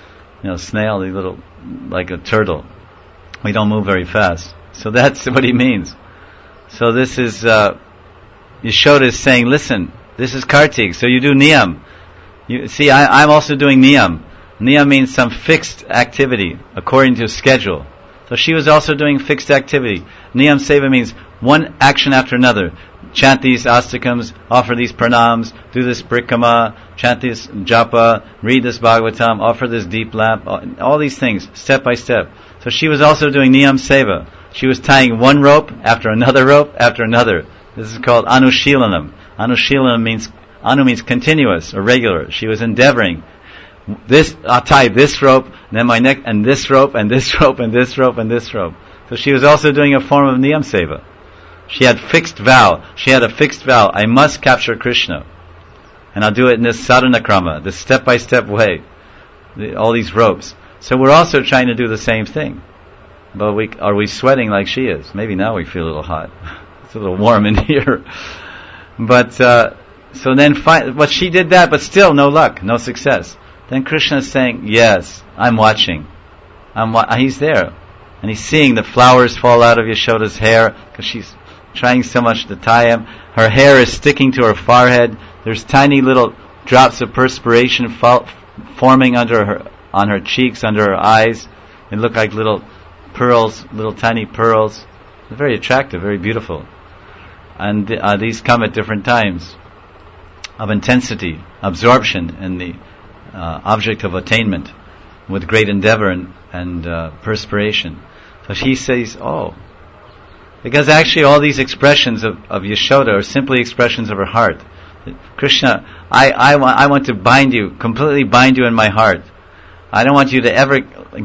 Snail, like a turtle. We don't move very fast. So that's what he means. So this is, Yashoda is saying, listen, this is Kartik, so you do niyam. You see, I'm also doing niyam. Niyam means some fixed activity, according to schedule. So she was also doing fixed activity. Niyam seva means one action after another. Chant these astakams, offer these pranams, do this prikama, chant this japa, read this Bhagavatam, offer this deep lamp, all these things, step by step. So she was also doing niyam seva. She was tying one rope after another, This is called Anushilanam. Anushilanam means continuous or regular. She was endeavoring. I'll tie this rope, and then my neck, and this rope, and this rope, and this rope, and this rope. So she was also doing a form of Niyam Seva. She had fixed vow. She had a fixed vow. I must capture Krishna. And I'll do it in this sadhana krama, this step-by-step way. All these ropes. So we're also trying to do the same thing. But are we sweating like she is? Maybe now we feel a little hot. It's a little warm in here. But, so then, but she did that, but still no luck, no success. Then Krishna is saying, yes, I'm watching. He's there. And he's seeing the flowers fall out of Yashoda's hair, because she's trying so much to tie him. Her hair is sticking to her forehead. There's tiny little drops of perspiration forming on her cheeks, under her eyes. They look like little pearls, little tiny pearls. They're very attractive, very beautiful. And these come at different times of intensity, absorption in the object of attainment, with great endeavor and perspiration. So she says, because actually all these expressions of Yashoda are simply expressions of her heart. Krishna, I want to completely bind you in my heart. I don't want you to ever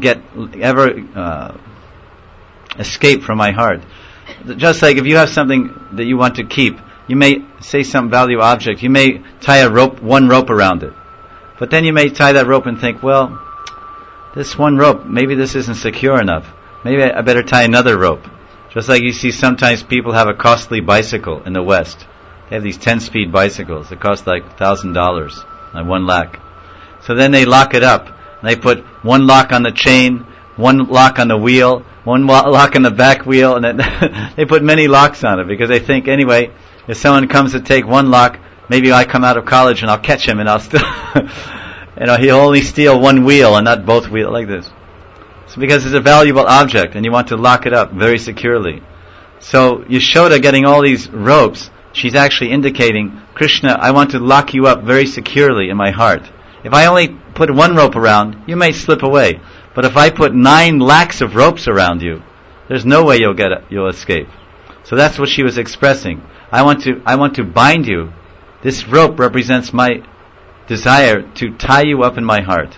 escape from my heart. Just like if you have something that you want to keep, you may say some value object, you may tie one rope around it. But then you may tie that rope and think, well, this one rope, maybe this isn't secure enough. Maybe I better tie another rope. Just like you see sometimes people have a costly bicycle in the West. They have these 10-speed bicycles that cost like $1,000, like 1 lakh. So then they lock it up. And they put one lock on the chain, one lock on the wheel, one lock on the back wheel, and then they put many locks on it because they think, anyway, if someone comes to take one lock, maybe I come out of college and I'll catch him and I'll still, he'll only steal one wheel and not both wheels, like this. So because it's a valuable object and you want to lock it up very securely. So Yashoda getting all these ropes, she's actually indicating, Krishna, I want to lock you up very securely in my heart. If I only put one rope around, you may slip away. But if I put 9 lakhs of ropes around you, there's no way you'll escape. So that's what she was expressing. I want to bind you. This rope represents my desire to tie you up in my heart,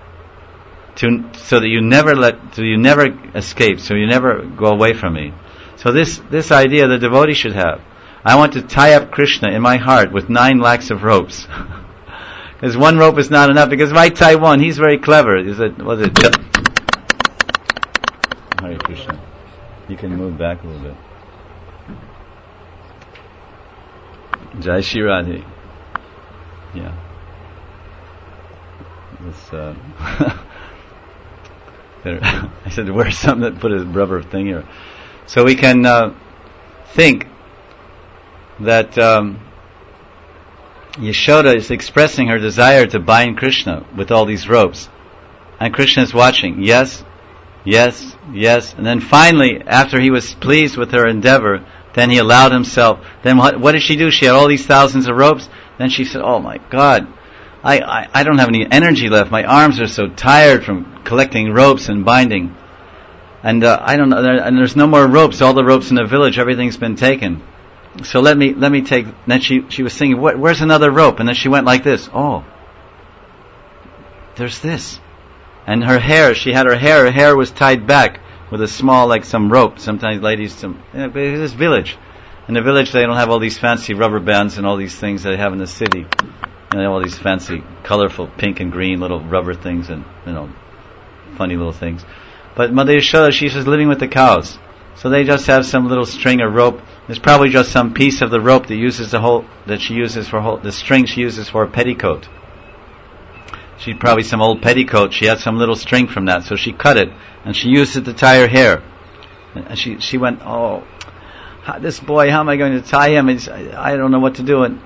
so that you never escape, so you never go away from me. So this idea the devotee should have. I want to tie up Krishna in my heart with 9 lakhs of ropes. Because one rope is not enough. Because if I tie one, he's very clever. Hare Krishna. You can move back a little bit. Jai Shri Radhe. Yeah. I said, where's something that put a rubber thing here? So we can think that Yashoda is expressing her desire to bind Krishna with all these ropes. And Krishna is watching. Yes, yes, yes. And then finally, after he was pleased with her endeavor, then he allowed himself. Then what did she do? She had all these thousands of ropes. Then she said, oh my God, I don't have any energy left. My arms are so tired from collecting ropes and binding. And I don't know, and there's no more ropes. All the ropes in the village, everything's been taken. So let me take. Then she was thinking, where's another rope? And then she went like this. Oh, there's this. And her hair was tied back with a small, like some rope. Sometimes ladies, this village. In the village they don't have all these fancy rubber bands and all these things they have in the city. And they have all these fancy, colorful pink and green little rubber things and, funny little things. But Mother Yashoda, she's just living with the cows. So they just have some little string or rope. There's probably just some piece of the rope the string she uses for a petticoat. She'd probably some old petticoat. She had some little string from that, so she cut it and she used it to tie her hair. And she went, this boy, how am I going to tie him? I don't know what to do. And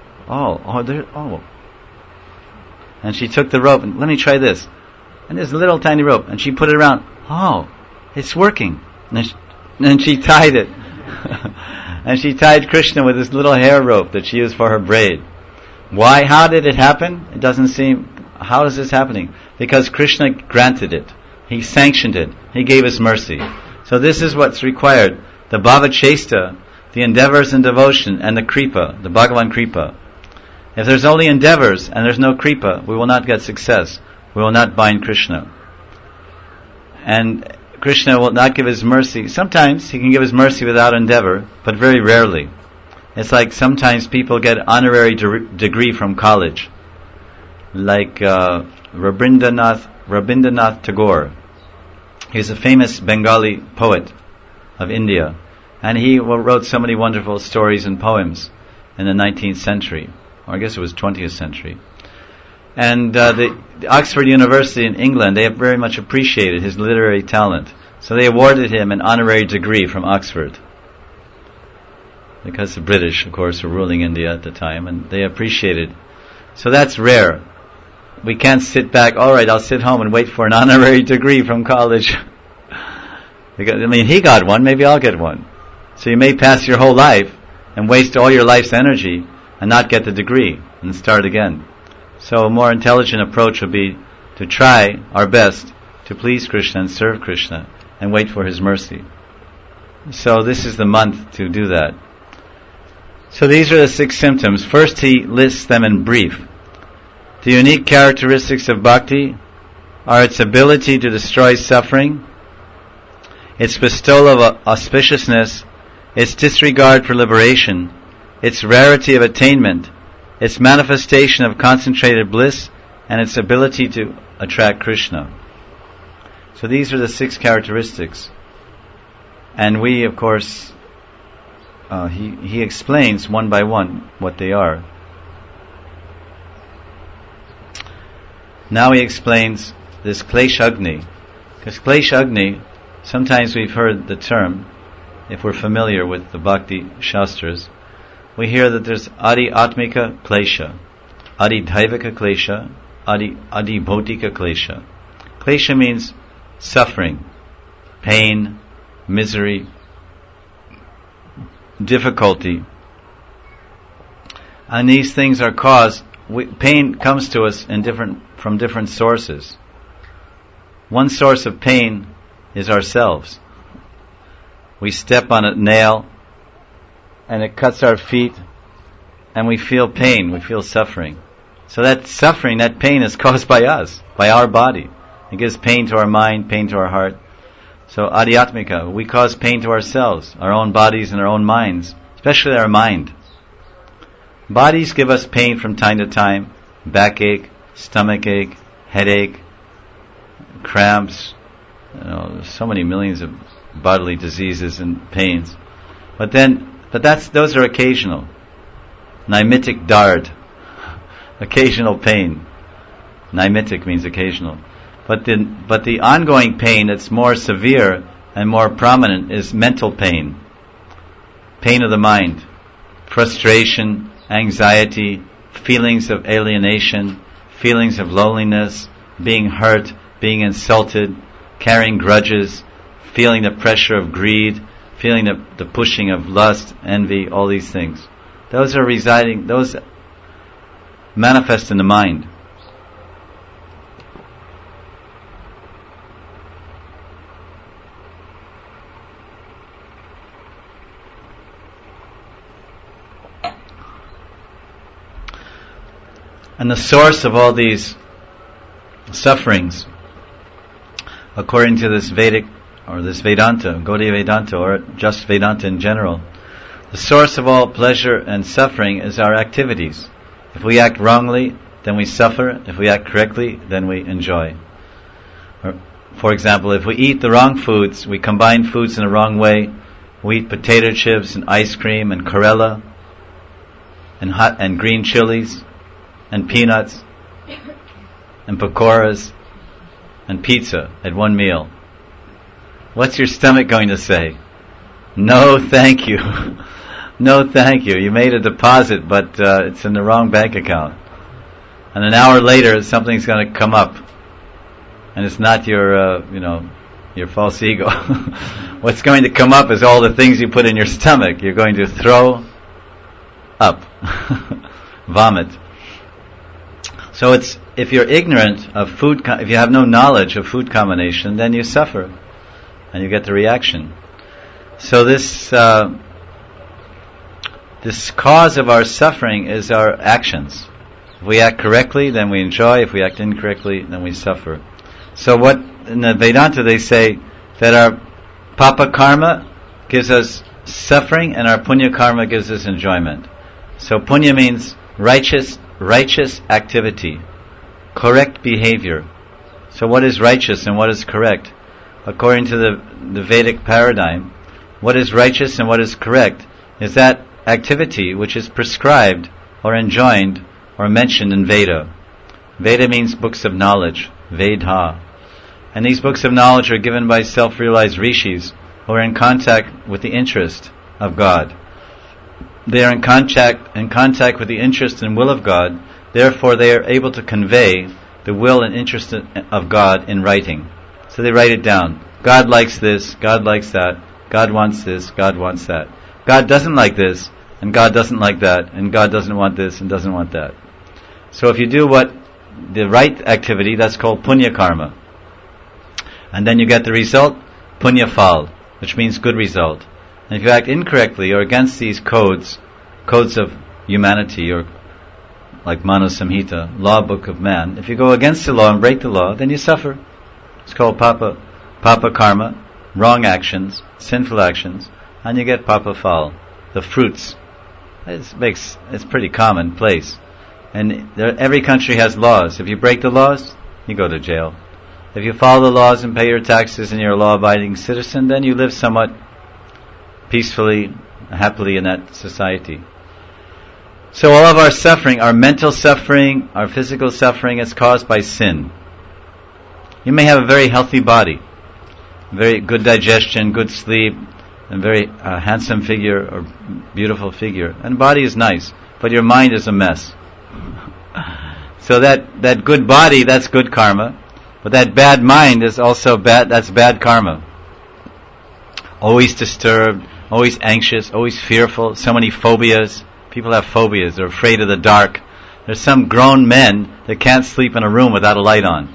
and she took the rope and let me try this. And there's a little tiny rope, and she put it around. Oh, it's working. And she tied it. And she tied Krishna with this little hair rope that she used for her braid. Why? How did it happen? It doesn't seem. How is this happening? Because Krishna granted it. He sanctioned it. He gave us mercy. So this is what's required. The bhava chesta, the endeavors and devotion, and the kripa, the Bhagavan kripa. If there's only endeavors and there's no kripa, we will not get success. We will not bind Krishna. And Krishna will not give His mercy. Sometimes He can give His mercy without endeavor, but very rarely. It's like sometimes people get honorary degree from college. Like Rabindranath Tagore. He's a famous Bengali poet of India. And he wrote so many wonderful stories and poems in the 19th century. Or I guess it was 20th century. And the Oxford University in England, they have very much appreciated his literary talent. So they awarded him an honorary degree from Oxford. Because the British, of course, were ruling India at the time, and they appreciated. So that's rare. We can't sit back, alright, I'll sit home and wait for an honorary degree from college. Because, he got one, maybe I'll get one. So you may pass your whole life and waste all your life's energy and not get the degree and start again. So a more intelligent approach would be to try our best to please Krishna and serve Krishna and wait for His mercy. So this is the month to do that. So these are the 6 symptoms. First, he lists them in brief. The unique characteristics of bhakti are its ability to destroy suffering, its bestowal of auspiciousness, its disregard for liberation, its rarity of attainment, its manifestation of concentrated bliss, and its ability to attract Krishna. So these are the 6 characteristics. And we, of course, he explains one by one what they are. Now he explains this Kleshagni. Because Kleshagni, sometimes we've heard the term, if we're familiar with the Bhakti Shastras, we hear that there's Adi Atmika Klesha, Adi Dhaivika Klesha, Adi Bhautika Klesha. Klesha means suffering, pain, misery, difficulty. And these things are caused, pain comes to us from different sources. One source of pain is ourselves. We step on a nail and it cuts our feet and we feel pain, we feel suffering. So that suffering, that pain is caused by us, by our body. It gives pain to our mind, pain to our heart. So adhyatmika, we cause pain to ourselves, our own bodies and our own minds, especially our mind. Bodies give us pain from time to time, backache, stomachache, headache, cramps, so many millions of bodily diseases and pains. But those are occasional. Naimitic dard, occasional pain. Naimitic means occasional. But the ongoing pain that's more severe and more prominent is mental pain. Pain of the mind. Frustration, anxiety, feelings of alienation, feelings of loneliness, being hurt, being insulted, carrying grudges, feeling the pressure of greed, feeling the pushing of lust, envy, all these things. Those manifest in the mind. And the source of all these sufferings, according to this Vedic, or this Vedanta, Gaudiya Vedanta, or just Vedanta in general, the source of all pleasure and suffering is our activities. If we act wrongly, then we suffer. If we act correctly, then we enjoy. For example, if we eat the wrong foods, we combine foods in the wrong way, we eat potato chips and ice cream and Corella and green chilies and peanuts and pakoras and pizza at one meal. What's your stomach going to say? No, thank you. No, thank you. You made a deposit, but it's in the wrong bank account. And an hour later, something's going to come up, and it's not your false ego. What's going to come up is all the things you put in your stomach. You're going to throw up, vomit. So if you're ignorant of food, if you have no knowledge of food combination, then you suffer, and you get the reaction. So this this cause of our suffering is our actions. If we act correctly, then we enjoy. If we act incorrectly, then we suffer. So what in the Vedanta they say that our papa karma gives us suffering and our punya karma gives us enjoyment. So punya means righteous activity, correct behavior. So what is righteous and what is correct? According to the Vedic paradigm, what is righteous and what is correct is that activity which is prescribed or enjoined or mentioned in Veda. Veda means books of knowledge, Vedha. And these books of knowledge are given by self-realized rishis who are in contact with the interest of God. They are in contact with the interest and will of God, therefore they are able to convey the will and interest of God in writing. So they write it down. God likes this, God likes that, God wants this, God wants that. God doesn't like this, and God doesn't like that, and God doesn't want this and doesn't want that. So if you do the right activity, that's called punya karma. And then you get the result, punya phal, which means good result. And if you act incorrectly or against these codes of humanity, or like Manu Samhita, law book of man, if you go against the law and break the law, then you suffer. It's called papa karma, wrong actions, sinful actions, and you get papa phal, the fruits. It's pretty commonplace. And every country has laws. If you break the laws, you go to jail. If you follow the laws and pay your taxes and you're a law-abiding citizen, then you live somewhat peacefully, happily in that society. So all of our suffering, our mental suffering, our physical suffering, is caused by sin. You may have a very healthy body, very good digestion, good sleep, and very handsome figure or beautiful figure. And body is nice, but your mind is a mess. So that good body, that's good karma. But that bad mind is also bad, that's bad karma. Always disturbed, always anxious, always fearful, so many phobias. People have phobias, they're afraid of the dark. There's some grown men that can't sleep in a room without a light on.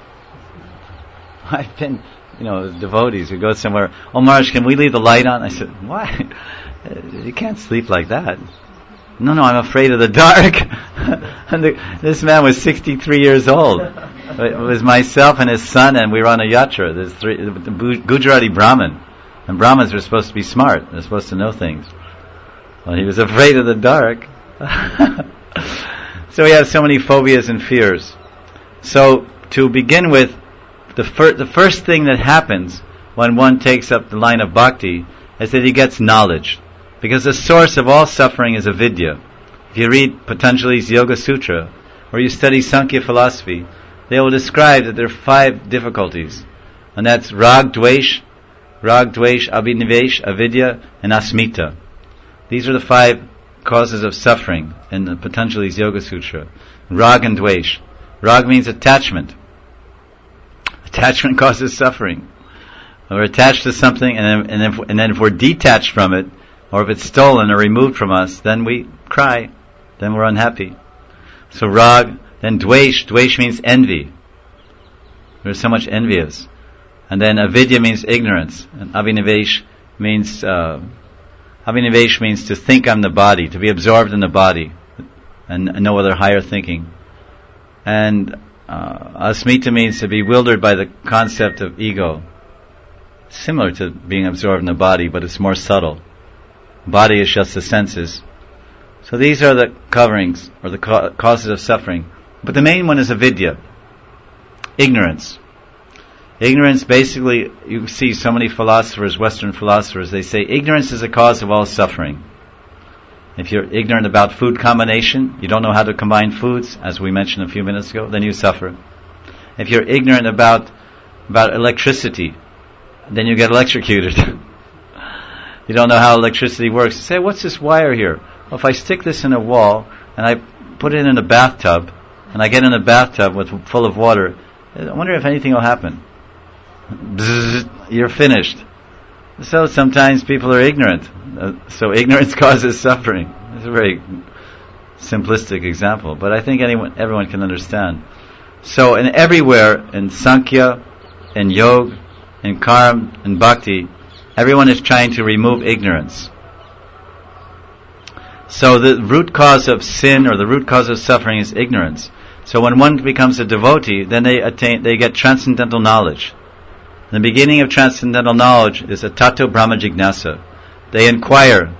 I've been, devotees who go somewhere, "Oh Maharaj, can we leave the light on?" I said, "Why? You can't sleep like that." No, I'm afraid of the dark. And this man was 63 years old. It was myself and his son, and we were on a yatra. There's the Gujarati Brahmin. And Brahmins are supposed to be smart. They're supposed to know things. Well, he was afraid of the dark. So we have so many phobias and fears. So to begin with, the first thing that happens when one takes up the line of bhakti is that he gets knowledge. Because the source of all suffering is avidya. If you read Patanjali's Yoga Sutra, or you study Sankhya philosophy, they will describe that there are 5 difficulties. And that's rag, dvesh, abhinivesh, avidya, and asmita. These are the 5 causes of suffering in the Patanjali's Yoga Sutra. Rag and dvesh. Rag means attachment. Attachment causes suffering. We're attached to something, and then if we're detached from it, or if it's stolen or removed from us, then we cry, then we're unhappy. So rag, then dvesh means envy. There's so much envious. And then avidya means ignorance, and abhinivesh means to think I'm the body, to be absorbed in the body, and no other higher thinking. And asmita means to be bewildered by the concept of ego. Similar to being absorbed in the body, but it's more subtle. Body is just the senses. So these are the coverings, or the causes of suffering. But the main one is avidya, ignorance. Ignorance, basically, you see so many philosophers, Western philosophers, they say ignorance is the cause of all suffering. If you're ignorant about food combination, you don't know how to combine foods, as we mentioned a few minutes ago, then you suffer. If you're ignorant about electricity, then you get electrocuted. You don't know how electricity works. You say, "What's this wire here?" Well, if I stick this in a wall and I put it in a bathtub, and I get in a bathtub full of water, I wonder if anything will happen. Bzzz, you're finished. So sometimes people are ignorant. So ignorance causes suffering. It's a very simplistic example, but I think everyone can understand. So everywhere, in Sankhya, in Yoga, in Karma, in Bhakti, everyone is trying to remove ignorance. So the root cause of sin or the root cause of suffering is ignorance. So when one becomes a devotee, then they get transcendental knowledge. The beginning of transcendental knowledge is a tato brahma jignasa. They inquire,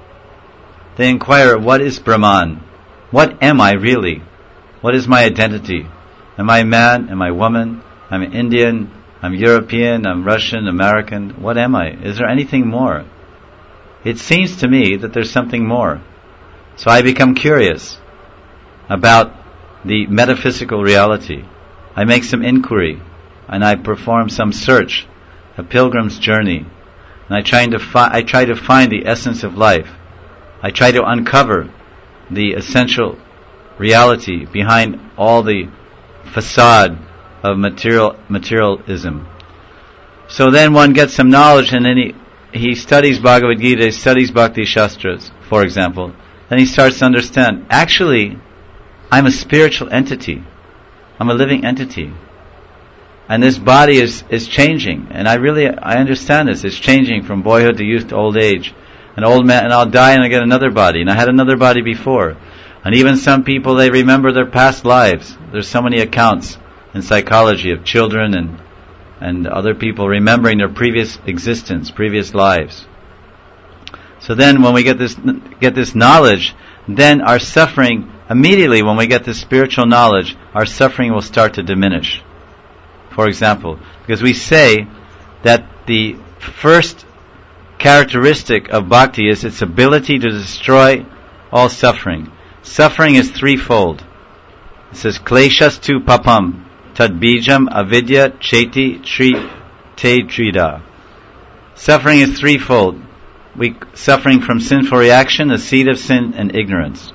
what is Brahman? What am I really? What is my identity? Am I a man? Am I a woman? I'm an Indian? I'm European? I'm Russian? American? What am I? Is there anything more? It seems to me that there's something more. So I become curious about the metaphysical reality. I make some inquiry, and I perform some search, a pilgrim's journey, and I try to find the essence of life. I try to uncover the essential reality behind all the facade of materialism. So then one gets some knowledge, and then he studies Bhagavad Gita, he studies Bhakti Shastras, for example. Then he starts to understand, actually, I'm a spiritual entity. I'm a living entity. And this body is changing. And I understand this. It's changing from boyhood to youth to old age. An old man, and I'll die and I get another body. And I had another body before. And even some people, they remember their past lives. There's so many accounts in psychology of children and other people remembering their previous existence, previous lives. So then when we get this knowledge, then our suffering, immediately when we get this spiritual knowledge, our suffering will start to diminish. For example, because we say that the first characteristic of bhakti is its ability to destroy all suffering. Suffering is threefold. It says, kleshas tu papam, tad bijam avidya cheti te trida. Suffering is threefold. Suffering from sinful reaction, the seed of sin, and ignorance.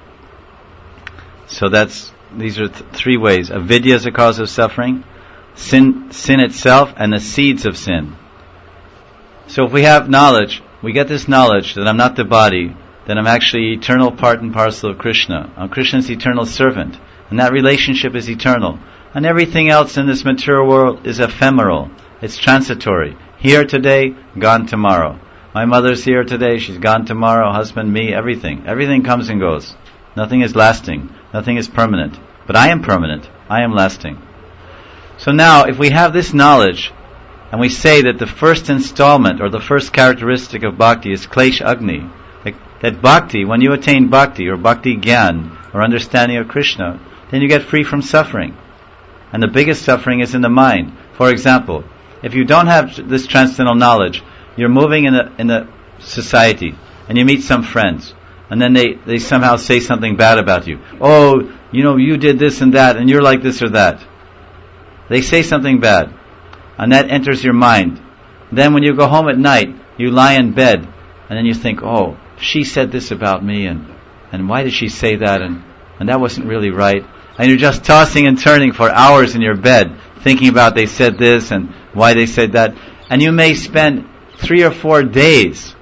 So these are three ways. Avidya is a cause of suffering, sin itself, and the seeds of sin. So if we have knowledge, we get this knowledge that I'm not the body, then I'm actually eternal part and parcel of Krishna. I'm Krishna's eternal servant, and that relationship is eternal. And everything else in this material world is ephemeral. It's transitory. Here today, gone tomorrow. My mother's here today, she's gone tomorrow, husband, me, everything. Everything comes and goes. Nothing is lasting. Nothing is permanent. But I am permanent. I am lasting. So now, if we have this knowledge, and we say that the first installment, or the first characteristic of bhakti is klesh agni, that bhakti, when you attain bhakti, or bhakti gyan, or understanding of Krishna, then you get free from suffering. And the biggest suffering is in the mind. For example, if you don't have this transcendental knowledge, you're moving in the society, and you meet some friends, and then they somehow say something bad about you. Oh, you did this and that, and you're like this or that. They say something bad, and that enters your mind. Then when you go home at night, you lie in bed, and then you think, oh, she said this about me, and why did she say that, and that wasn't really right. And you're just tossing and turning for hours in your bed, thinking about they said this, and why they said that. And you may spend 3 or 4 days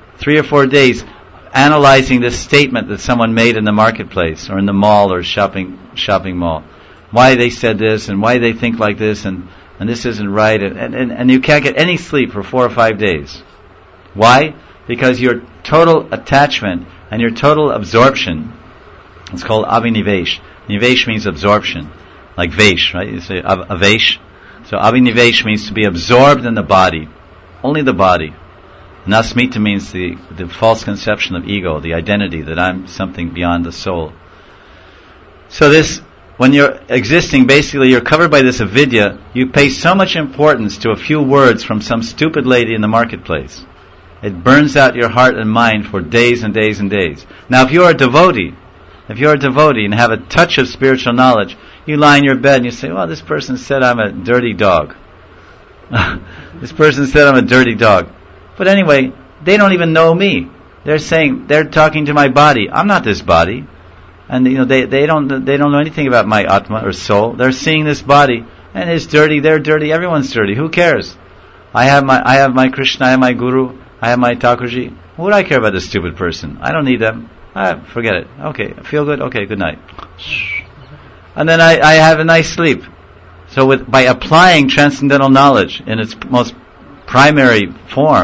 analyzing this statement that someone made in the marketplace or in the mall or shopping mall. Why they said this and why they think like this and this isn't right, and you can't get any sleep for 4 or 5 days. Why? Because your total attachment and your total absorption, it's called avinivesh. Nivesh means absorption, like vesh, right? You say avesh. So avinivesh means to be absorbed in the body. Only the body. Nasmita means the false conception of ego, the identity that I'm something beyond the soul. So when you're existing, basically you're covered by this avidya. You pay so much importance to a few words from some stupid lady in the marketplace. It burns out your heart and mind for days and days and days. Now if you're a devotee and have a touch of spiritual knowledge, you lie in your bed and you say, well, this person said I'm a dirty dog. This person said I'm a dirty dog. But anyway, they don't even know me. They're talking to my body. I'm not this body. And they don't know anything about my atma or soul. They're seeing this body and it's dirty, they're dirty, everyone's dirty. Who cares? I have my Krishna, I have my Guru, I have my Thakurji. What do I care about this stupid person? I don't need them. Forget it. Okay, feel good? Okay, good night. And then I have a nice sleep. So by applying transcendental knowledge in its most primary form,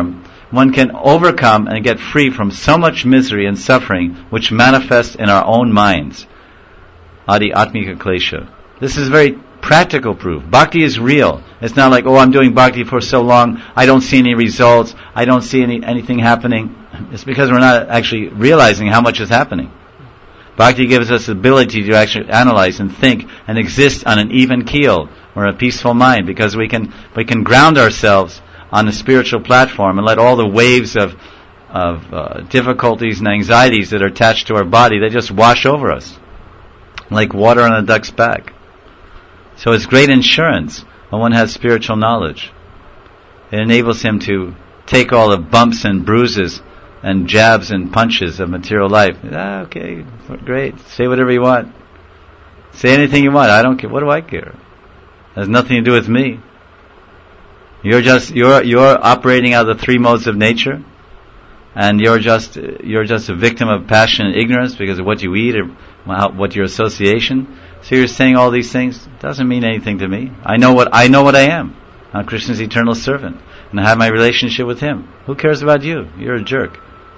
one can overcome and get free from so much misery and suffering which manifest in our own minds. Adi Atmika Klesha. This is very practical proof. Bhakti is real. It's not like, I'm doing bhakti for so long, I don't see any results, I don't see anything happening. It's because we're not actually realizing how much is happening. Bhakti gives us the ability to actually analyze and think and exist on an even keel or a peaceful mind, because we can ground ourselves on a spiritual platform and let all the waves of difficulties and anxieties that are attached to our body, they just wash over us like water on a duck's back. So it's great insurance when one has spiritual knowledge. It enables him to take all the bumps and bruises and jabs and punches of material life. Okay, great. Say whatever you want. Say anything you want. I don't care. What do I care? It has nothing to do with me. You're operating out of the three modes of nature, and you're just a victim of passion and ignorance because of what you eat or what your association. So you're saying all these things. It doesn't mean anything to me. I know what I am. I'm Krishna's eternal servant, and I have my relationship with him. Who cares about you? You're a jerk.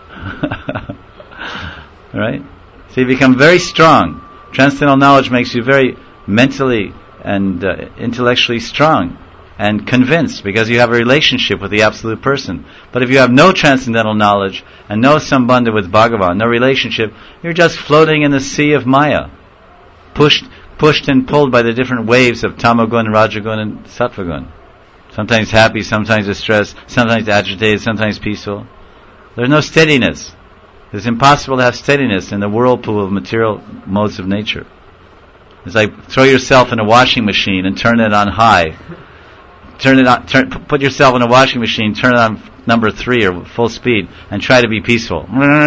Right? So you become very strong. Transcendental knowledge makes you very mentally and intellectually strong and convinced, because you have a relationship with the absolute person. But if you have no transcendental knowledge and no sambandha with Bhagavan, no relationship, you're just floating in the sea of Maya, pushed and pulled by the different waves of Tamagun, Rajagun, and Sattvagun. Sometimes happy, sometimes distressed, sometimes agitated, sometimes peaceful. There's no steadiness. It's impossible to have steadiness in the whirlpool of material modes of nature. It's like throw yourself in a washing machine and turn it on high. Put yourself in a washing machine, turn it on number 3 or full speed, and try to be peaceful.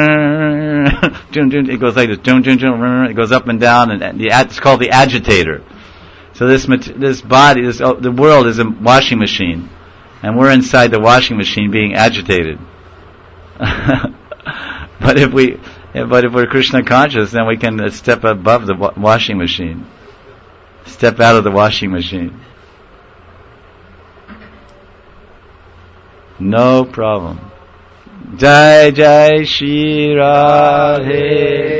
It goes like this. It goes up and down, and it's called the agitator. So this body, the world is a washing machine, and we're inside the washing machine being agitated. But if we're Krishna conscious, then we can step above the washing machine, step out of the washing machine. No problem. Jai Jai Shri Radhe